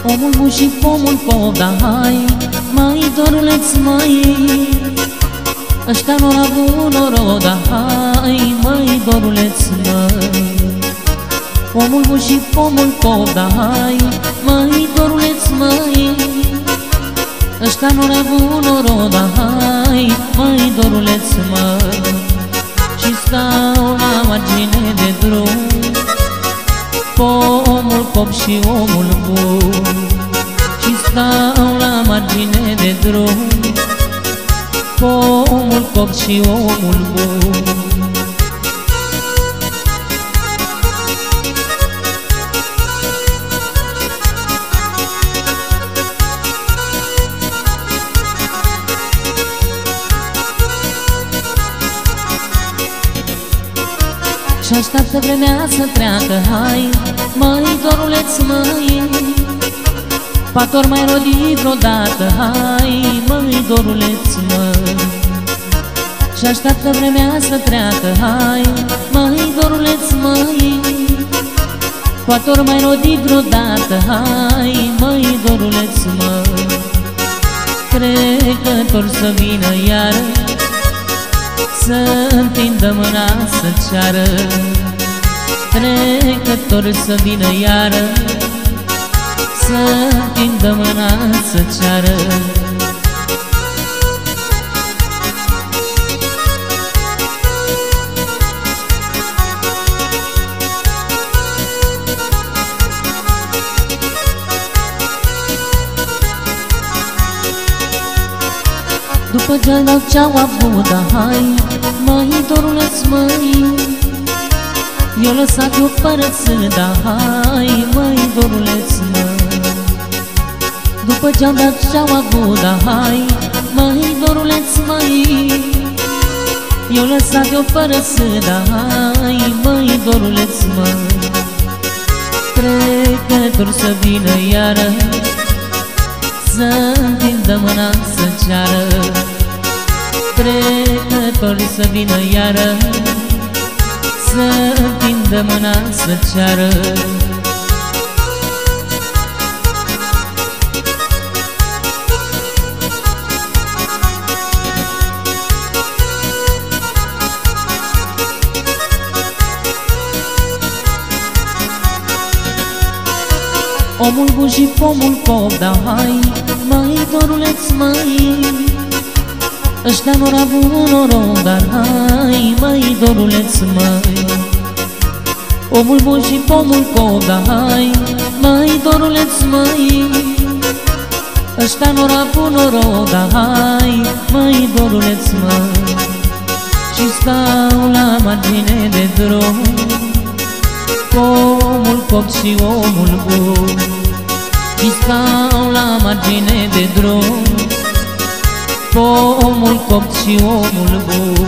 Omul bun și pomul pop, da hai, mai doruleț, mai ăștia n-or avut noroc, da hai, mai doruleț, măi. Omul bun și pomul pop, da hai, mai doruleț, măi ăștia n-or avut noroc, da hai, mai doruleț, măi. Și stau la margine de drum, pomul pop și omul bun. Și stau la margine de drum, pomul pop și omul bun. Și așteaptă vremea să treacă, hai, măi doruleț, măi, pator mai rodit vreodată, hai, măi doruleț, măi. Și așteaptă vremea să treacă, hai, măi doruleț, măi, pator mai rodit vreodată, hai, măi doruleț, măi. Trecător să vină iară, să întindă mâna să ceară. Trecător să vină iară, să întindă mâna să ceară. După ce dau ce-au avut, da hai, măi doruleț, măi, eu lăsat eu părățit, da hai, măi doruleț, măi. După ce-au dat ce-au avut, da hai, măi doruleț, măi, eu lăsat eu părățit, da hai, măi doruleț, măi. Trecător să vină iară, să întindă mâna să ceară. Trecător să vină iară, să întindă mâna să ceară. Omul bun și pomul pop, da hai, măi doruleț, măi, ăștia n-or avut noroc, dar hai, măi doruleț, măi. Omul bun și pomul pop, da hai, măi doruleț, măi, ăștia n-or avut noroc, da hai, măi doruleț, măi. Și stau la margine de drum, pomul pop și omul bun. Și stau la margine de drum, pomul pop și omul bun.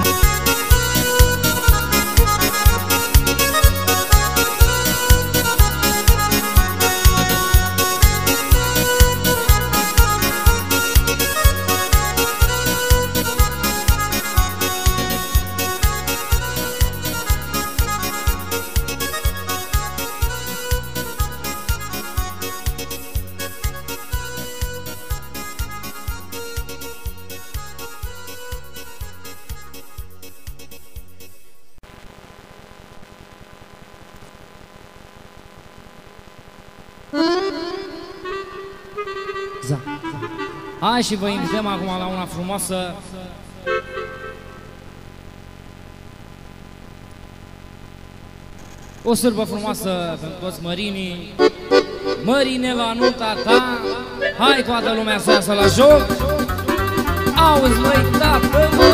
Hai și vă invităm acum la una frumoasă. O sârbă frumoasă pentru toți mărinii. Mărine la nunta ta, hai toată lumea să iasă la joc. Auzi măi, tată, mă!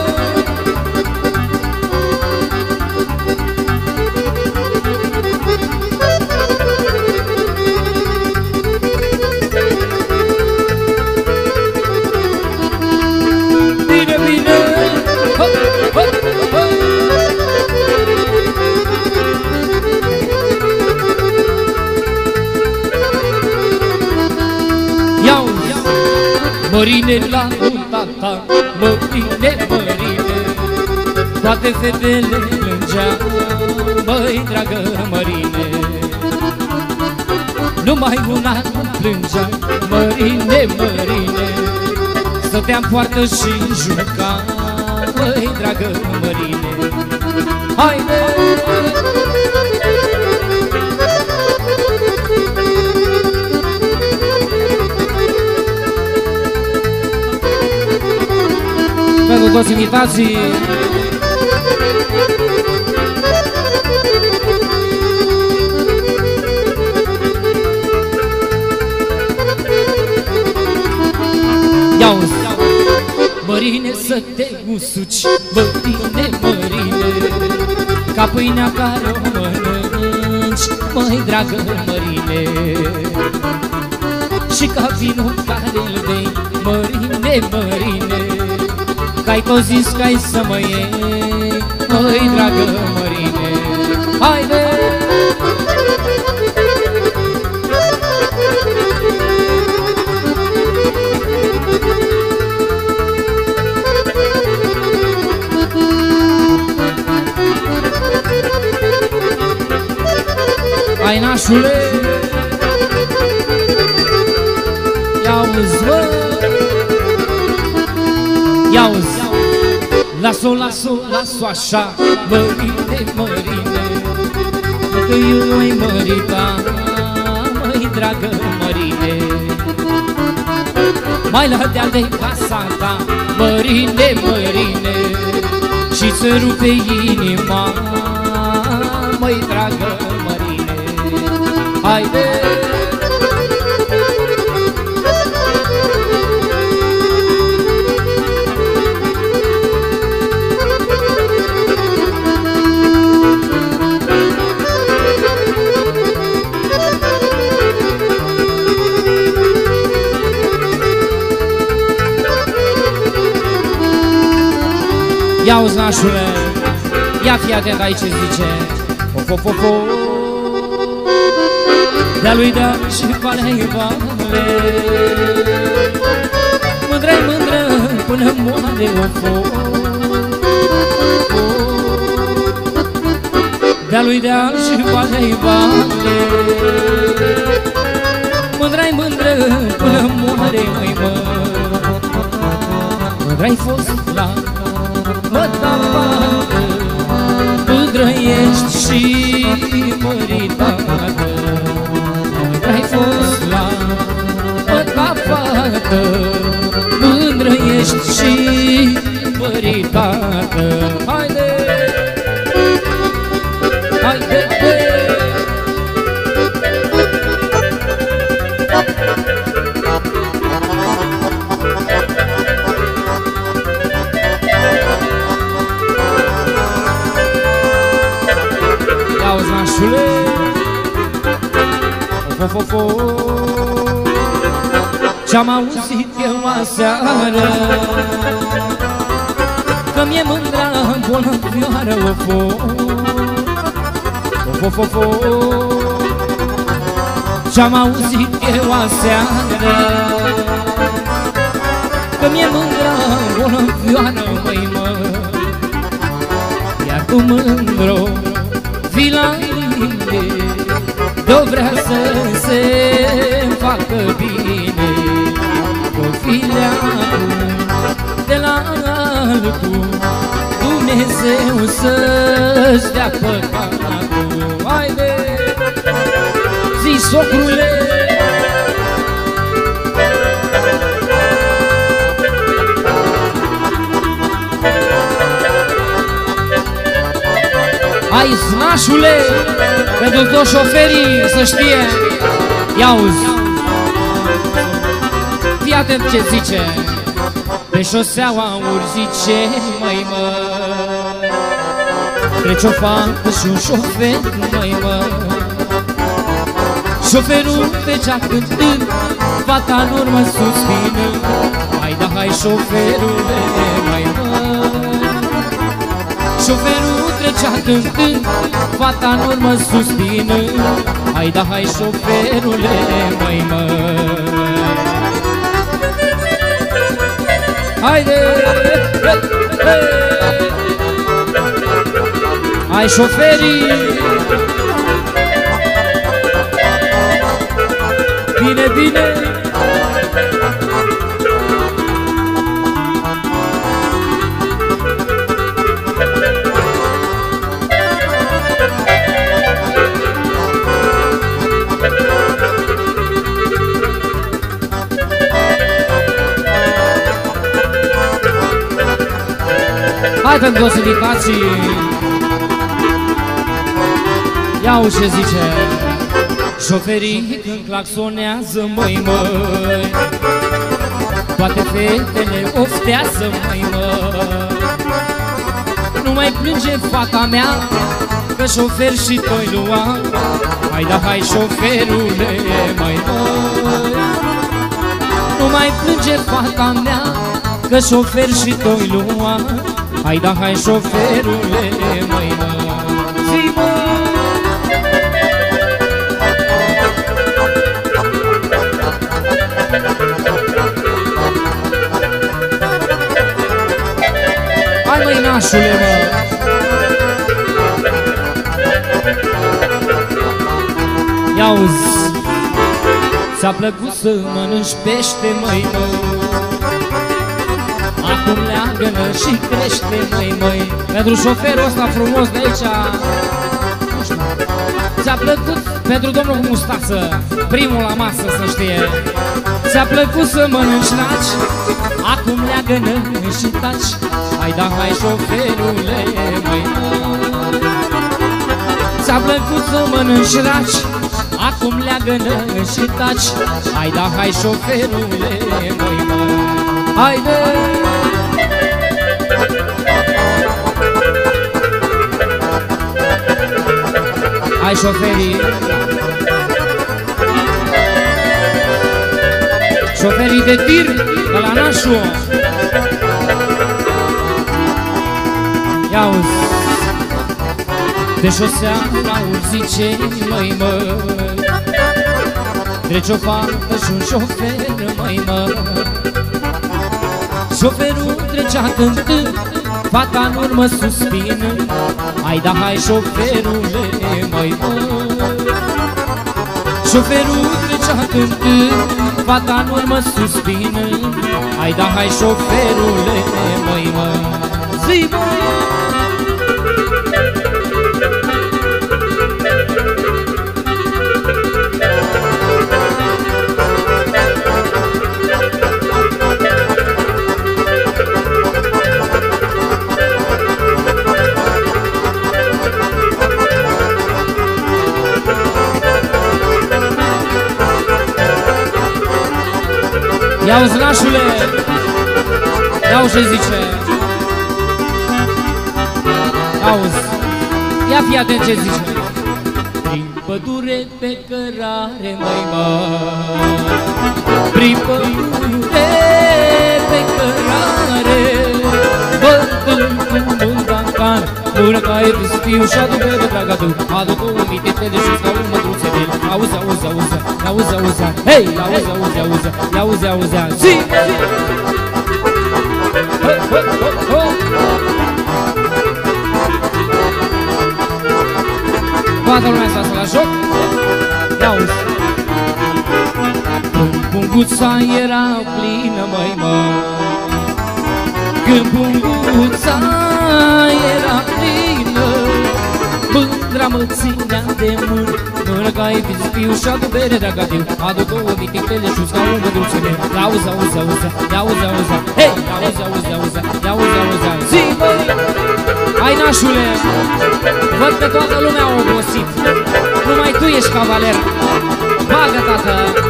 Mărine la nunta ta, mărine, mărine, toate fetele plângeau, măi, dragă mărine. numai un an plângea, Mărine, Mărine. Stăteam poartă și juca, măi, dragă Mărine. Haide! Pentru toți invitații, ia-uzi, Mărine, să te usuci, Mărine, Mărine, ca pâinea care o mănânci, măi, dragă Mărine. Și ca vinul care îl bei, Mărine, Mărine, că-ai tot zis că-ai să mă iei, măi, dragă Mărine. Haide! Hai, nașule, ia-uzi, mă, ia-uzi, las-o, las-o, las-o așa, Mărine, Mărine, că eu-i mărita, măi, dragă Mărine. Mai la deal de casa ta, Mărine, Mărine, și-ți rupe inima, măi, dragă Mărine. Haide! Ia-uzi, nașule, ia fi atent aici ce zice. Of. De-a lui Deal și Valei Vale, mândră-i mândră până moare of. De-a lui Deal și Valei Vale, mândră-i mândră până moare, măi, mă. Mândră-i fost la mătapată, mândră ești și măritată. Mândră-i fost la mătapată, mândră ești și măritată. Haide! Haide! Ia-uzi, nașule, of. Ce-am auzit eu aseară, că mi-e mândra bolnăvioară, of. Ce-am auzit eu aseară, că mi-e mândra bolnăvioară, măi, mă. Iar tu, mândro, vii la mine, de-o vrea să se facă bine. O fileacu de la altul, Dumnezeu să-ți dea păcatul. Haide, zi, socrule! Hai, znașule, pentru toți șoferii să știe. Ia-uzi, fii atent ce zice. Pe șoseaua urzice, măi, mă, trece o fată și un șofer, măi, mă. Șoferul trecea cântând, fata în urmă suspinând. Hai, da, hai, șoferule, măi, mă. Șoferul trecea cântând, fata în urmă suspinând. Hai, da, hai, șoferule, măi, mă. Haide! Hai, șoferii! Bine, bine! Hai pentru toți invitații. Ia-o ce zice. Șoferii când claxonează, măi, măi, toate fetele oftează, măi, măi. Nu mai plânge fata mea, că șofer și toi lua. Hai da, hai șoferule, măi, măi. Nu mai plânge fata mea, că șofer și toi lua. Hai da, hai șoferule, măi, măi. Zi, măi. Hai, măi, nașule, mă. Ia-uzi, ți-a plăcut să mănânci pește, măi, măi. Acum leagă-nă și crește, măi, măi. Pentru șoferul ăsta frumos de aici, nu știu, ți-a plăcut, pentru domnul cu mustață, primul la masă, să știe. Ți-a plăcut să mănânci naci, acum leagă-nă și taci. Hai da, hai șoferule, măi, măi. Ți-a plăcut să mănânci raci, acum leagă-nă și taci. Hai da, hai șoferule, măi, măi. Haide! Hai șoferii, șoferii de tir de la nașu. Ia-uzi, de șosea la urzice, măi, măi. Trece o fată și un șofer, măi, măi. Șoferul trecea cântând, fata în urmă suspină. Hai da, hai șoferule, măi, măi. Șoferul trecea cântând, fata în urmă suspină. Hai da, hai șoferule, măi, măi. Zi, măi. Ia-uzi, nașule, ia-o ce zice. Auzi, ia fii atent ce zice. Prin pădure pe cărare, măi, măi. Prin pădure pe cărare, bătând cu mândancan, până ca e pispiu și adu bebe dragă tu. Adu două mititele și stau în mătruțe de el. Auzi, auzi, auzi, auzi, auzi, hei, auzi, auzi, auzi, auzi, auzi, auzi, zi! Toată lumea asta la joc. Ia-uzi. Când punguța era plină, măi, măi. Când punguța era plină, mândra mă ținea de mână. Până ca e pispiu și adu bere de agatiu. Adu două mititele și usca un mădruțele. Ia-uzi, auzi, auzi, ia-uzi, auzi, hei, ia-uzi, auzi, auzi, ia-uzi, auzi, zi, băi! Hai, nașule, văd că toată lumea a obosit. Numai tu ești cavaler. Bagă, tată!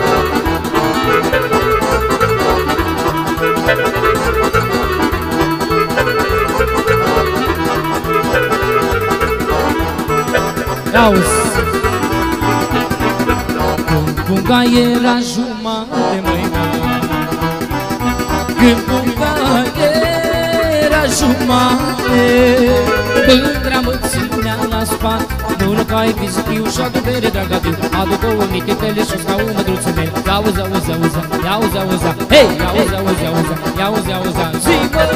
Auzi, când punga era jumate, măi, măi. Când punga era jumate, mândra mă ținea la spate. Până ca e pispiu și adu bere de agatiu. Adu două mititele și usca un mădruțele. Ia-uzi, auzi, auzi, ia-uzi, auzi, hei, ia-uzi, auzi, auzi, ia-uzi, auzi, zi, băi!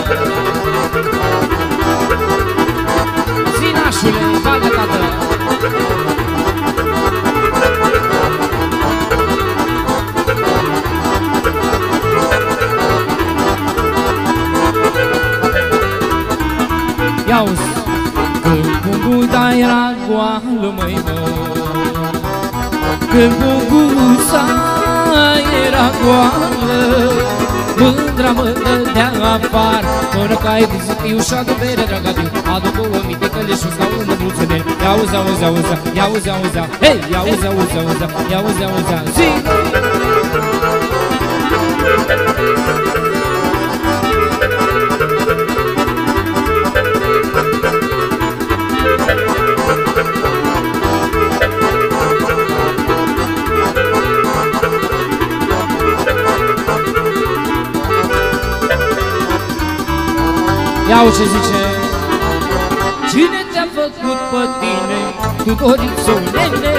Zi, nașule, bagă, tată! măi, când bubuța era goală, mândra mă dădea afară, până că ai vizitiu și adu bere, draga tiu, adu două miticăle și stau în mândruță de ia uzi, auzi, auzi, ia uzi, auzi, hei, ia uzi, auzi, auzi, ia uzi, auzi, zi! Iau ce zice: cine te-a făcut pe tine, Tudorițo, nene,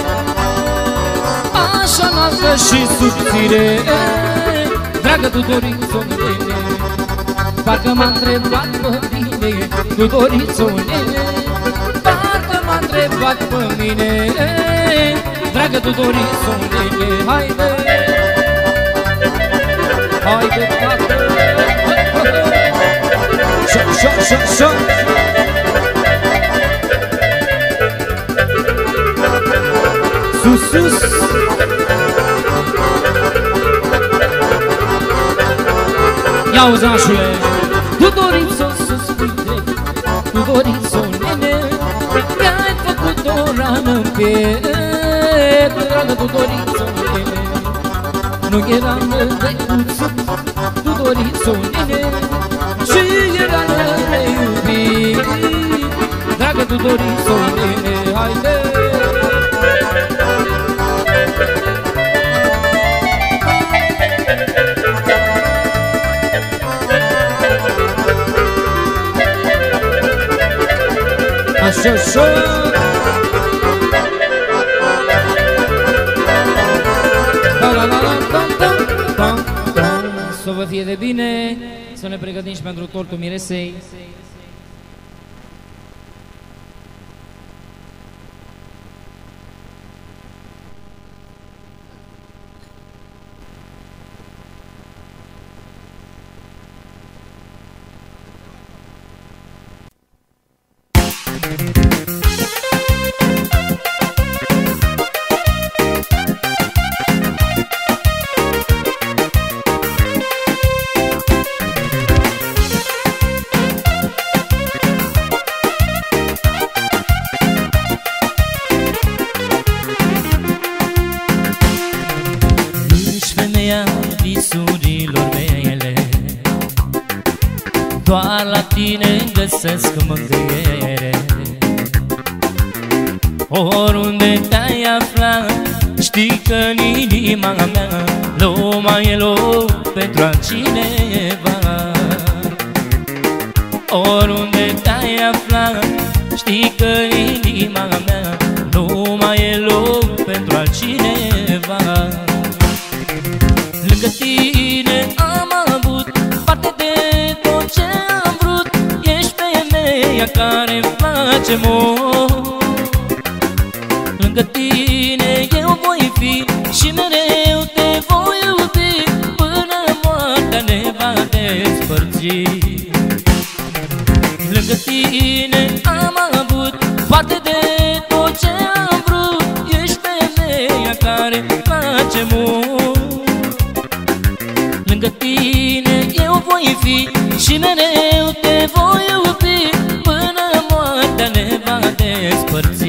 așa noastră și subțire, dragă Tudorițo, nene? Parcă m-a întrebat pe mine, Tudorițo, nene, parcă m-a întrebat pe mine, dragă Tudorițo, nene. Haide, haide, tată, Șo. Sus. Ia uzi, nașule, Tudorițo, să spui drept, Tudorițo, nene, mi-ai făcut o rană-n piept, dragă Tudorițo, nene. Nu eram drăguț, Tudorițo, nene, și era neiubit, dragă Tudorițo, nene, haide! Așa, să vă fie de bine, să ne pregătim și pentru tortul miresei. Visurilor mele, doar la tine găsesc mângâiere. Oriunde te-ai afla, știi că în inima mea nu mai e loc pentru altcineva. Oriunde te-ai afla, știi că în inima mea nu mai e loc pentru altcineva. Lângă tine am avut parte de tot ce am vrut, ești femeia care-mi place mult. Lângă tine eu voi fi și mereu te voi iubi, până moartea ne va despărți. Lângă tine am avut parte de tot ce am vrut, ești femeia care-mi place mult. Lângă tine eu voi fi și mereu te voi iubi, până moartea ne va despărți.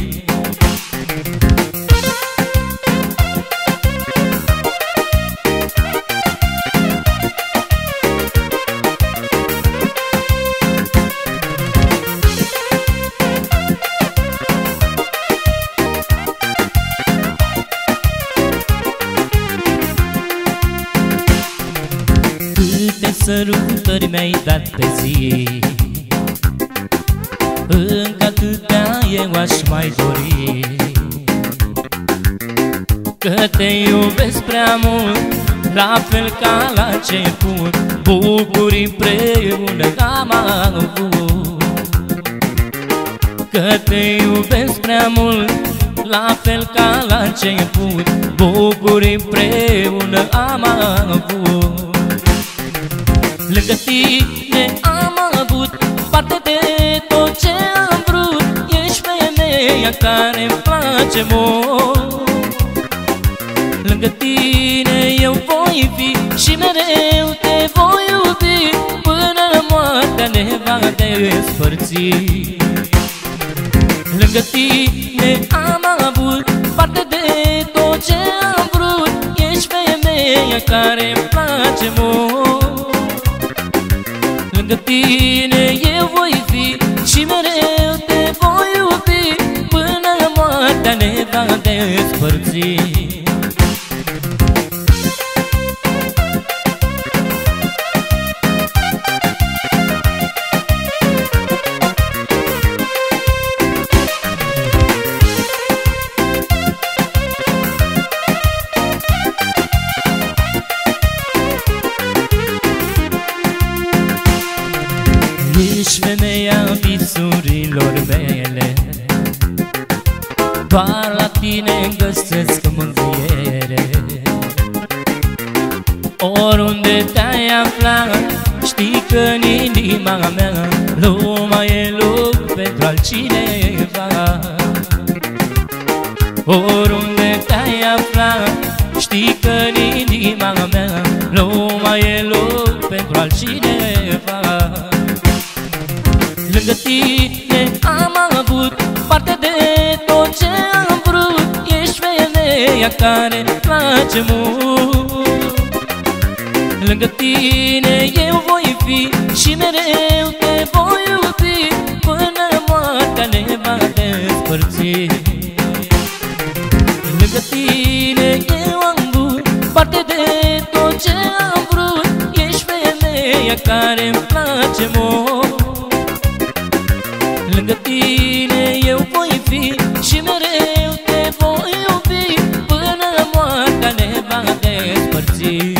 Sărutări mi-ai dat pe zi, încă atâtea eu aș mai dori. Că te iubesc prea mult, la fel ca la început, bucuri împreună am avut. Că te iubesc prea mult, la fel ca la început, bucuri împreună am avut. Lângă tine am avut parte de tot ce am vrut, ești femeia femeia care-mi place mult. Lângă tine eu voi fi și mereu te voi iubi, până moartea ne va despărți. Lângă tine am avut parte de tot ce am vrut, ești femeia care-mi place mult. Lângă tine eu voi fi și mereu te voi iubi, până moartea ne va despărți. Ești femeia visurilor mele, doar la tine găsesc mângâiere. Oriunde te-ai aflat, știi că în inima mea nu mai e loc pentru altcineva. Oriunde te-ai aflat, știi că în inima mea nu mai e loc pentru altcineva. Lângă tine am avut parte de tot ce am vrut, ești femeia care-mi place mult. Lângă tine eu voi fi și mereu te voi iubi, până moartea ne va despărți. Lângă tine eu am avut parte de tot ce am vrut, ești femeia care-mi place mult. Lângă tine eu voi fi și mereu te voi iubi, până moartea ne va despărți.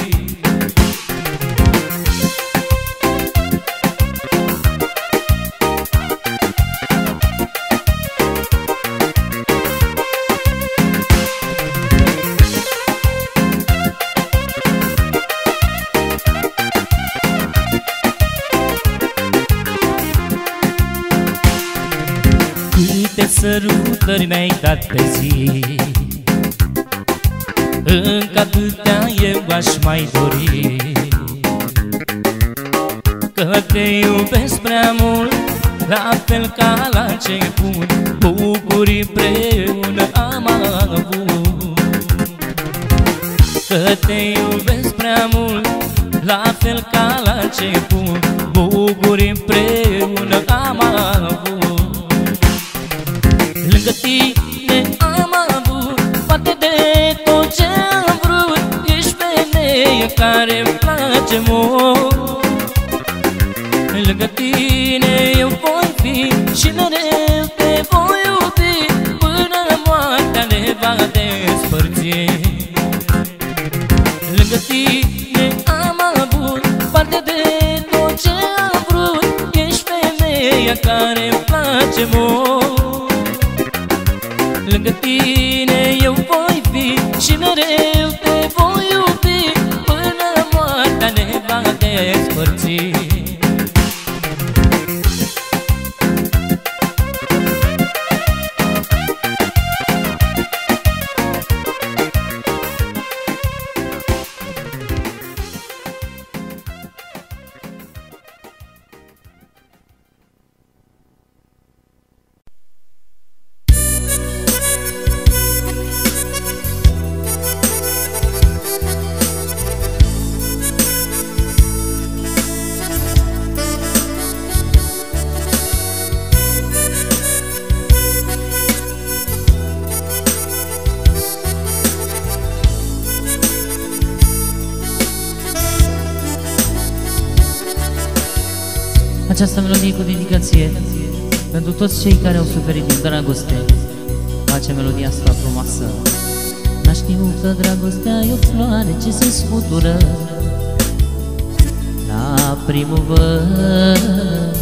Câte sărutări mi-ai dat pe zi, încă atâtea eu aș mai dori. Că te iubesc prea mult, la fel ca la început, bucurii împreună am avut. Că te iubesc prea mult, la fel ca la început, bucurii împreună am avut. Lângă tine am avut parte de tot ce am vrut, ești femeia care-mi place mult. Lângă tine eu voi fi și mereu te voi iubi, până moartea ne va despărți. Lângă tine am avut parte de tot ce am vrut, ești femeia care-mi place mult. Lângă tine eu voi fi și mereu te voi iubi, până moartea ne va despărți. Această melodie cu dedicație pentru toți cei care au suferit din dragoste. Face melodia asta frumoasă. N-a știut că dragostea e o floare ce se scutură la primăvară.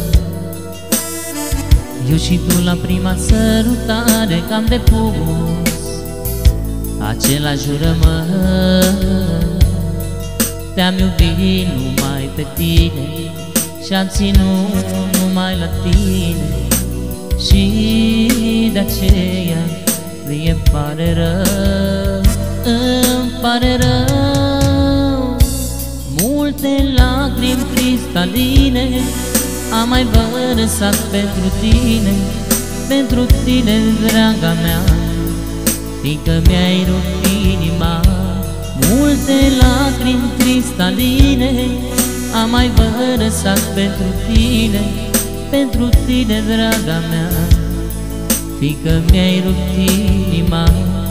Eu și tu la prima sărutare că-am depus același jurământ. Te-am iubit numai pe tine și-am ținut numai la tine și de aceea mie îmi pare rău, îmi pare rău. Multe lacrimi cristaline am mai vărsat pentru tine, pentru tine, draga mea, fiindcă mi-ai rupt inima. Multe lacrimi cristaline am mai vărsat pentru tine, draga mea, fiindcă mi-ai rupt inima.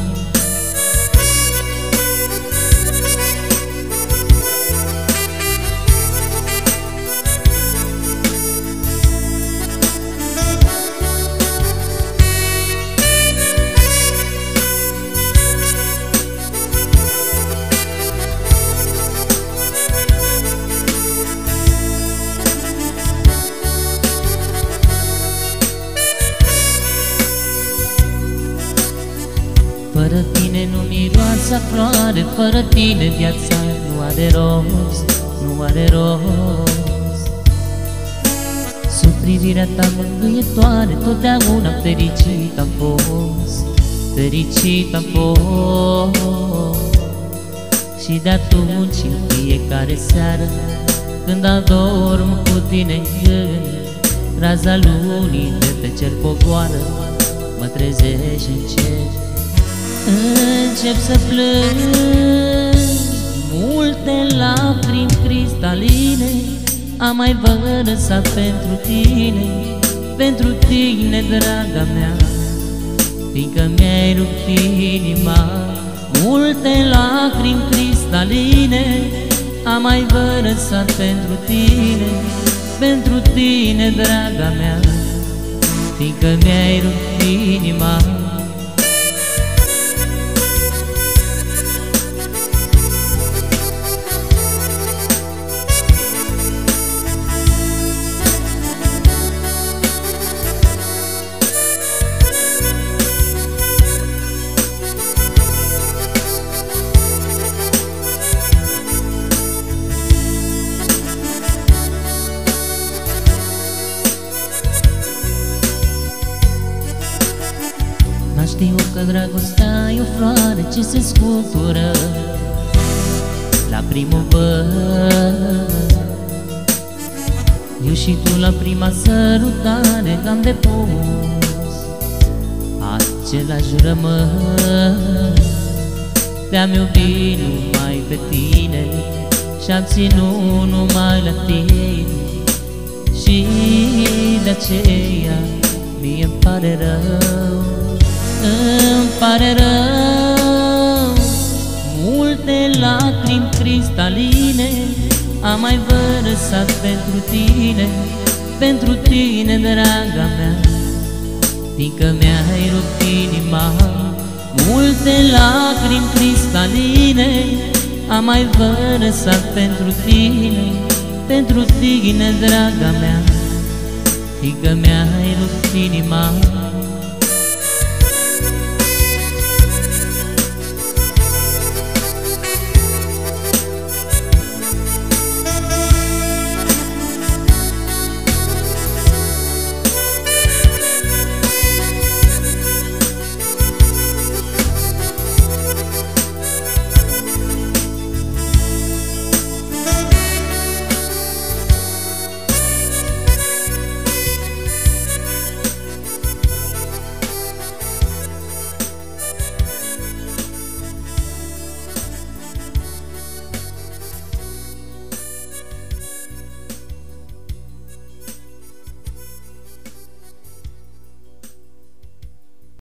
Fără tine nu miroase floare, fără tine viața nu are rost, nu are rost. Sub privirea ta mângâietoare, totdeauna fericit am fost, fericit am fost. Și de atunci în fiecare seară, când adorm cu tine în gând, raza lunii de pe cer pogoară, mă trezești încet. Încep să plâng. Multe lacrimi cristaline am mai vărsat pentru tine, draga mea, fiindcă mi-ai rupt inima. Multe lacrimi cristaline am mai vărsat pentru tine, draga mea, fiindcă mi-ai rupt inima. Știu că dragostea e o floare ce se scutură la primăvară. Eu și tu la prima sărutare am depus același jurământ. Te-am iubit numai pe tine și-am ținut numai la tine, și de aceea mie-mi pare rău, îmi pare rău. Multe lacrimi cristaline am mai vărsat pentru tine, draga mea, fiindcă mi-ai rupt inima. Multe lacrimi cristaline am mai vărsat pentru tine, draga mea, fiindcă mi-ai rupt inima.